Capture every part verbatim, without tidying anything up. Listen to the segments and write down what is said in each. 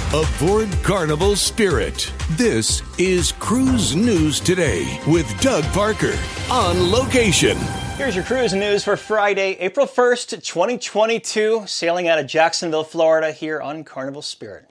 Aboard Carnival Spirit. This is Cruise News Today with Doug Parker on location. Here's your cruise news for Friday, April first, twenty twenty-two, sailing out of Jacksonville, Florida, here on Carnival Spirit.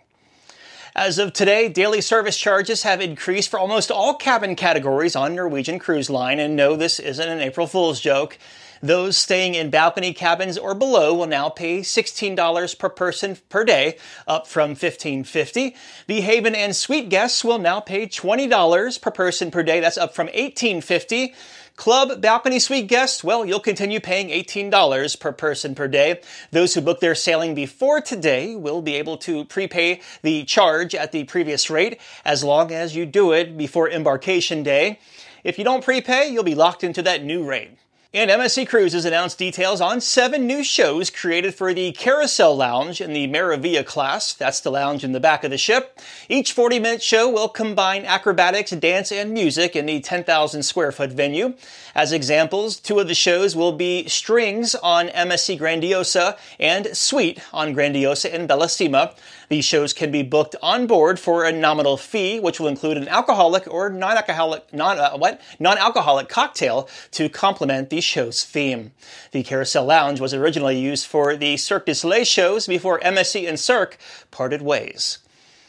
As of today, daily service charges have increased for almost all cabin categories on Norwegian Cruise Line. And no, this isn't an April Fool's joke. Those staying in balcony cabins or below will now pay sixteen dollars per person per day, up from fifteen fifty. The Haven and Suite guests will now pay twenty dollars per person per day. That's up from eighteen fifty. Club balcony suite guests, well, you'll continue paying eighteen dollars per person per day. Those who book their sailing before today will be able to prepay the charge at the previous rate as long as you do it before embarkation day. If you don't prepay, you'll be locked into that new rate. And M S C Cruises announced details on seven new shows created for the Carousel Lounge in the Meraviglia class. That's the lounge in the back of the ship. Each forty-minute show will combine acrobatics, dance, and music in the ten thousand square foot venue. As examples, two of the shows will be Strings on M S C Grandiosa and Suite on Grandiosa and Bellissima. These shows can be booked on board for a nominal fee, which will include an alcoholic or non-alcoholic, non, uh, what? non-alcoholic cocktail to complement the show's theme. The Carousel Lounge was originally used for the Cirque du Soleil shows before M S C and Cirque parted ways.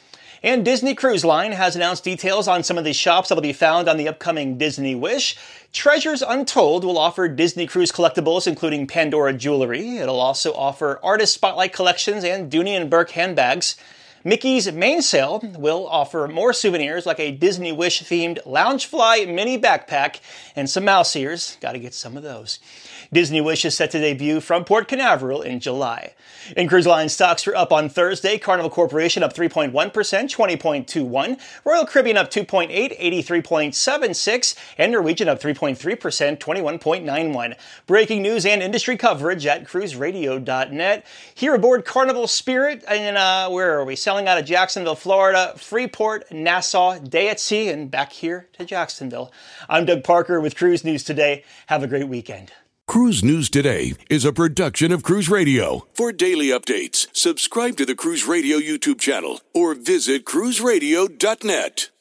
And Disney Cruise Line has announced details on some of the shops that will be found on the upcoming Disney Wish. Treasures Untold will offer Disney Cruise collectibles, including Pandora jewelry. It'll also offer Artist Spotlight collections and Dooney and Burke handbags. Mickey's Mainsail will offer more souvenirs like a Disney Wish-themed Loungefly mini backpack and some mouse ears. Got to get some of those. Disney Wish is set to debut from Port Canaveral in July. And Cruise Line stocks were up on Thursday. Carnival Corporation up three point one percent, twenty point two one. Royal Caribbean up two point eight, eighty-three point seven six. And Norwegian up three point three percent, twenty-one point nine one. Breaking news and industry coverage at cruise radio dot net. Here aboard Carnival Spirit, and uh, where are we? Sailing out of Jacksonville, Florida, Freeport, Nassau, day at sea, and back here to Jacksonville. I'm Doug Parker with Cruise News Today. Have a great weekend. Cruise News Today is a production of Cruise Radio. For daily updates, subscribe to the Cruise Radio YouTube channel or visit cruise radio dot net.